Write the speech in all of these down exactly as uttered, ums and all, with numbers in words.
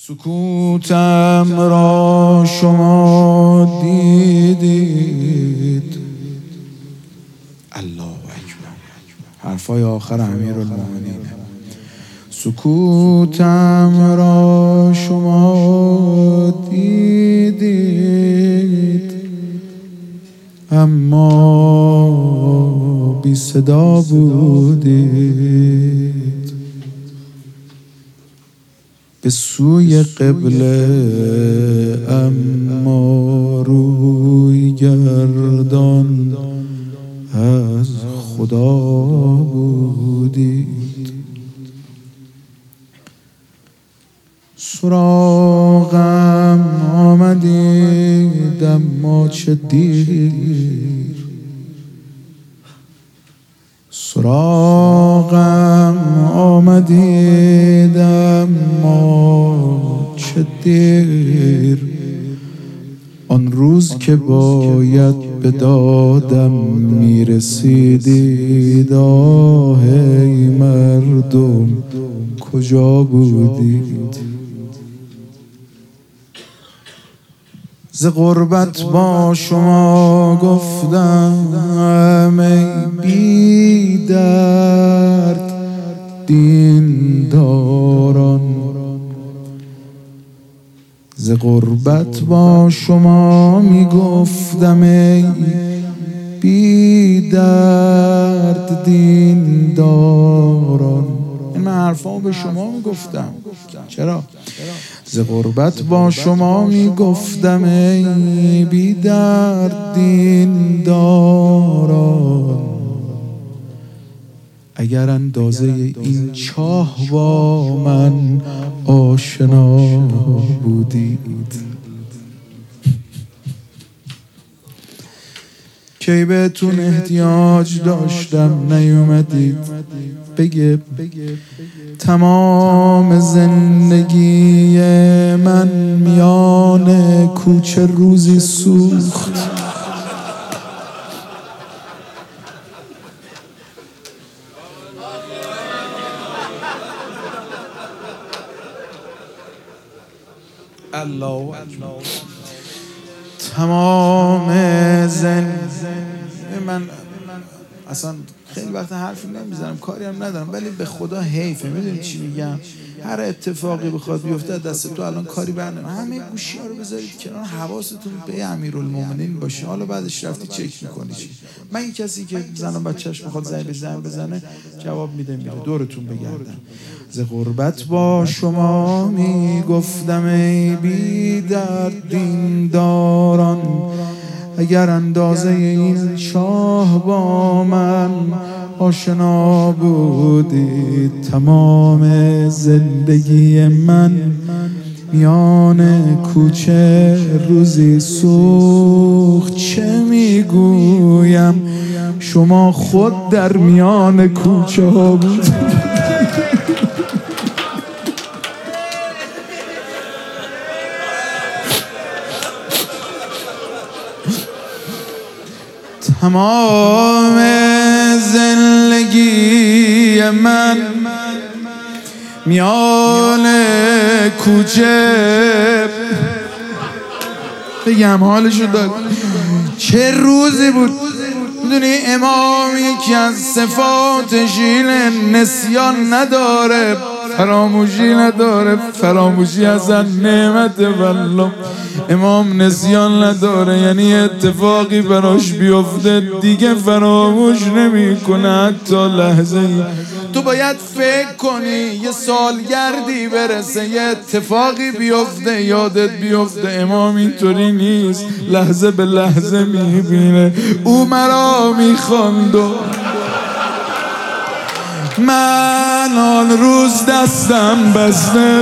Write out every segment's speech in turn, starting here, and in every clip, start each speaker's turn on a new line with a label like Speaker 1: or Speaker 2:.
Speaker 1: سکوتم را شما دیدید. الله اکبر. حرفای آخر امیرالمومنین. سکوتم را شما دیدید، اما بی صدا بودید. به سوی قبله اما روی گردان از خدا بودید. سراغم آمدید اما چه دیر، سراغم آمدید اما چه دیر. آن روز که باید به دادم میرسیدید، آه ای مردم کجا بودید؟ ز غربت با شما گفتم ای بی درد دین داران، ز غربت با شما می گفتم ای بی درد دین داران. این من حرفا به شما می گفتم. چرا؟ ز غربت با شما می گفتم ای بی درد دین داران، اگر اندازه این چاه با من آشنا بودید. کی بهتون احتیاج داشتم نیومدید. بگه تمام زندگی من میان کوچه روزی سوخت. الله تمام زندگی من اصلا خیلی وقت حرفی نمیزنم، کاری هم ندارم، ولی به خدا حیفه. میدونی چی میگم؟ هر اتفاقی بخواد بیفته دست تو الان کاری برنامه، همه گوشی ها رو بذارید کنار، حواستون به امیرالمومنین باشه. حالا بعدش رفتی چک میکنی چی. من این کسی که زن و بچهش میخواد زنگ بزنه بزنه جواب میده میره. دورتون بگردم. ز غربت با شما میگفتم ای بی درد دین داران، اگر اندازه این چاه با من آشنا بودید. تمام زندگی من میان کوچه روزی سوخت. چه میگویم شما خود در میان کوچه ها بودید. تمام زندگی من میان کوچه، بگم حالشو داد. چه روزی بود. میدونی امام یکی از صفاتش اینه نسیان نداره، فراموشی نداره. فراموشی از نعمت والله. امام نسیان نداره، یعنی اتفاقی براش بیفته دیگه فراموش نمیکنه حتی لحظه ای. تو باید فکر کنی یه سالگردی برسه، یه اتفاقی بیفته یادت بیفته. امام اینطوری نیست، لحظه به لحظه میبینه. او مرا میخواند و من آن روز دستم بسته.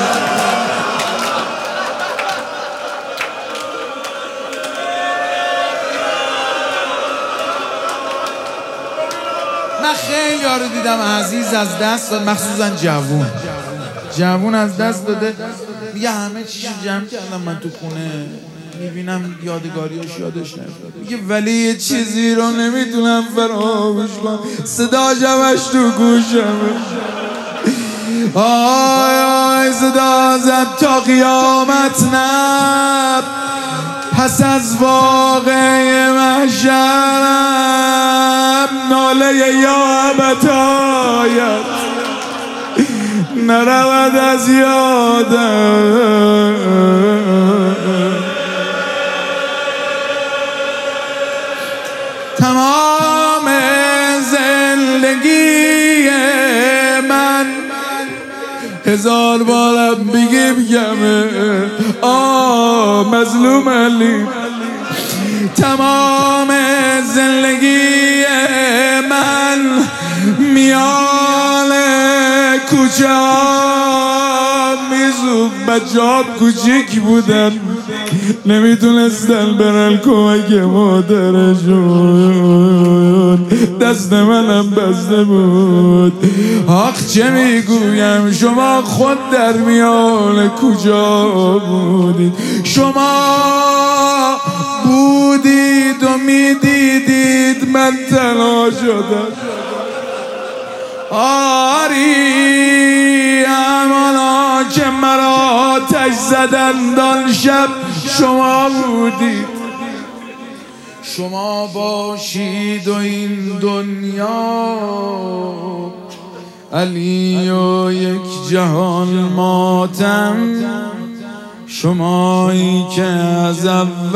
Speaker 1: من خیلی ها رو دیدم عزیز از دست داد، مخصوصا جوون جوون از دست داده. میگه همه چیشو جمع کردم من تو خونه، میبینم یادگاریاش یادش نمیاد. میگه ولی یه چیزی رو نمیتونم فراموش کنم، صدا جمعش تو گوشمه. آی آی صدا زد تا قیامت نب پس از واقع محشرم ناله یا ابتایت نرود از یادم. تمام زندگی من هزار بارم بگی بگم آه مظلوم علی. تمام زندگی من میان کوچه ها میزود بچه ها کوچیک بودن نمیتونستن برن کمک مادرشون دست منم بسته بود. آخ چه میگویم شما خود در میان کجا بودید؟ شما بودید و میدیدید من تنها شدم. آری همانا که مرا آتش زدند آن شب شما بودید. شما باشید و این دنیا علی و یک جهان ماتم. شمایی که از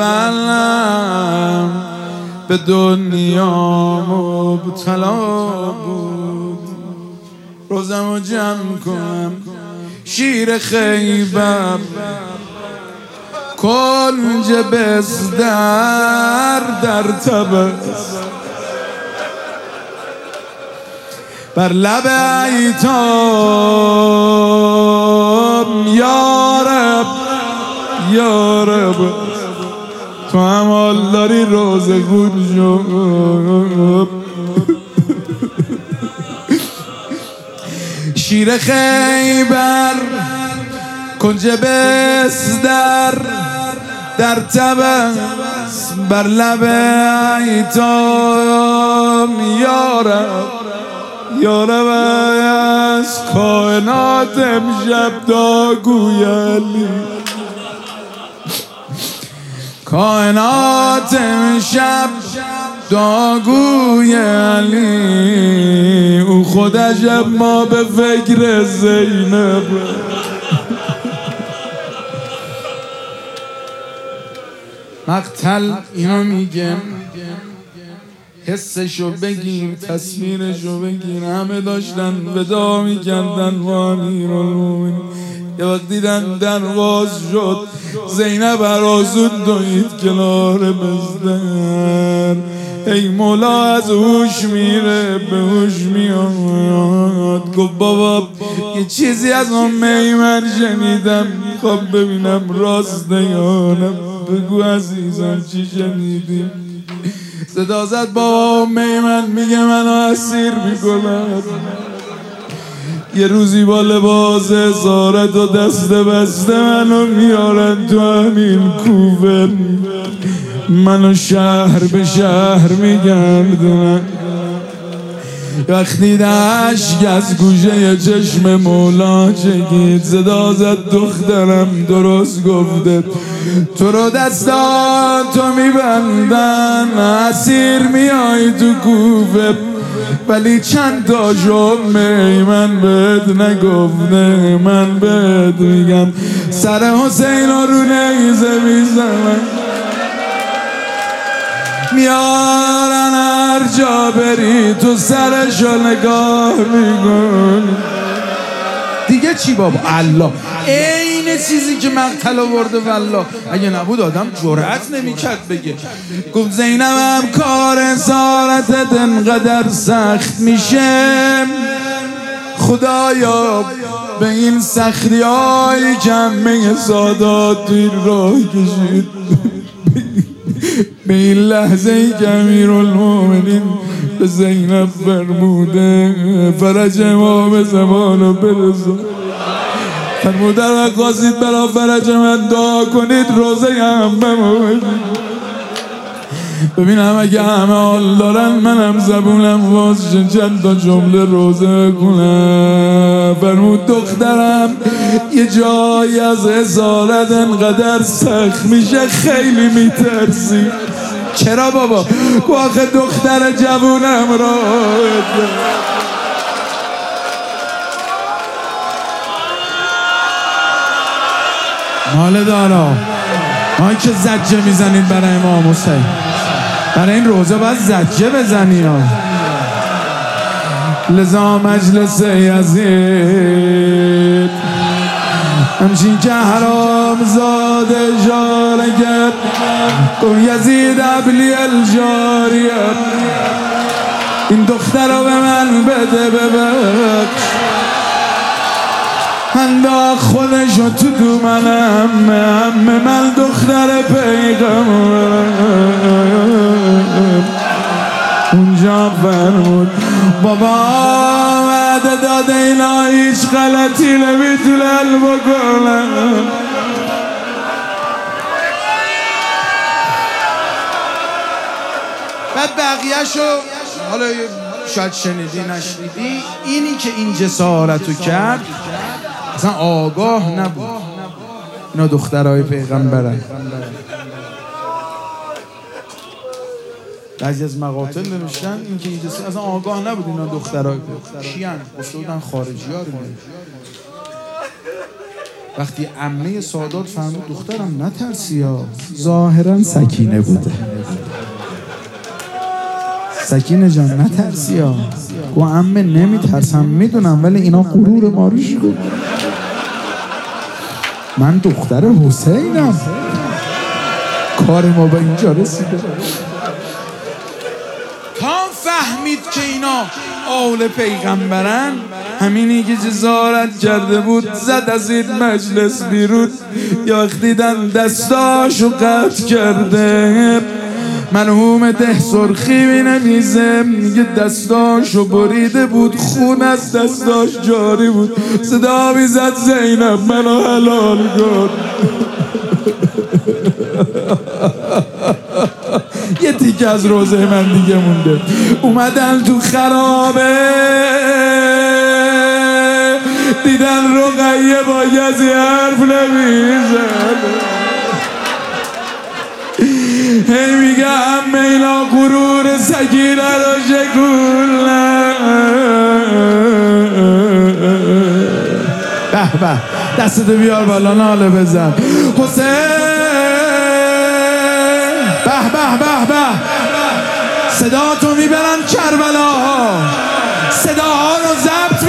Speaker 1: اولم به دنیا مبتلا بود. روزمو جمع کنم شیر خیبر کنج بستر در تبس بر لب ایتام یا رب یا رب تو هم حال داری روزه گون شد. شیر خیبر کنج بستر در تبس بر لب ایتام یا رب یا رب از کائنات امشب داگوی علی. کائنات امشب داگوی علی. او خودش ما به فکر زینب. مقتل اینو میگم حسشو بگیر تصویرشو بگیر. همه داشتن ودا میکردن با امیرالمومنین. یه وقت دیدن درواز شد زینب هرازون دوید کنار بستر. ای مولا از هوش میره به هوش میاد. گفت بابا یه چیزی از ام ایمن شنیدم خب ببینم راسته یا نه. بگو عزیزم چی شنیدی؟ صدا زد بابا ام ایمن میگه منو اسیر میکنن. یه روزی با لباس زارت و دست بسته منو میارن تو همین کوفه. منو شهر به شهر میگردونن. وقتی دشک از گوشه چشم مولا چگید صدا زد دخترم درست گفته تو رو دستان تو میبندن اسیر میای تو کوفه. ولی چند تا شمه من بهت نگفته. من بهت میگم سر حسین رو نیزه میزنن میارن هر جا بری تو سرشو نگاه میکن. دیگه چی بابا؟ الله این چیزی که مقتل آورده والله اگه نبود آدم جرأت نمیکرد بگه. گفت زینبم کار اسارتت انقدر سخت میشه خدایا به این سختی های کمه سادات توی راه کشید. به این لحظه ای که امیرالمومنین به زینب فرموده فرج ما به زمانو برسون. فرموده رقاصید برا فرج من دعا کنید روزه هم بمونید. ببینم اگه همه حال دارن منم زبونم واسه چند تا جمله روزه کنم. فرمود دخترم یه جایی از اسارت انقدر سخت میشه خیلی میترسی. چرا بابا؟ گو آخه دختر جوونم را مال دارا ما که زجه میزنید برای امام حسین، برای این روزه باید زجه بزنی ها. لذا مجلس یزید همچین که حرام زاده اشاره کرد گفت یزید ابلی الجاریه این دختر رو به من بده ببخش. انداخت خودشو تو دومنم همه من دختر پیغمبر. اونجا فرمود بابا وعده داده اینا هیچ غلطی نمیتونن بکنن. بعد بقیهشو حالا شاید شنیدی نشنیدی، اینی که این جسارتو کرد اصلا آگاه نبود اینا دخترهای پیغمبرن. بعضی از مقاتل نوشتن این که این جسارت اصلا آگاه نبود اینا دخترهای پیغمبرن. کیان؟ گفته بودن خارجی ها رو. وقتی عمه سادات فرمود دخترم نترسی ها، ظاهرا سکینه بوده. سکینه جان نترسی ها. گو عمه نمیترسم میدونم ولی اینا غرور ما رو شد. من دختر حسینم. کار ما به اینجا رسیده. کام فهمید که اینا آل پیغمبرن، همینی که جزارت کرده بود زد از این مجلس بیرون. یا دیدن دستاشو قطع کرده. مرحوم ده سرخی می نمیزه میگه دستاشو بریده بود، خون از دستاش جاری بود. صدا میزد زینب منو حلال کن. یه تیکه از روزه من دیگه مونده. اومدن تو خرابه دیدن رقیه با کسی حرف نمیزن. هی میگه همه اینا غرور سکینه رو شکولن. به به دستتو بیار بالا ناله بزن حسین. به به به به صدا تو میبرن کربلا ها، صداها رو ضبط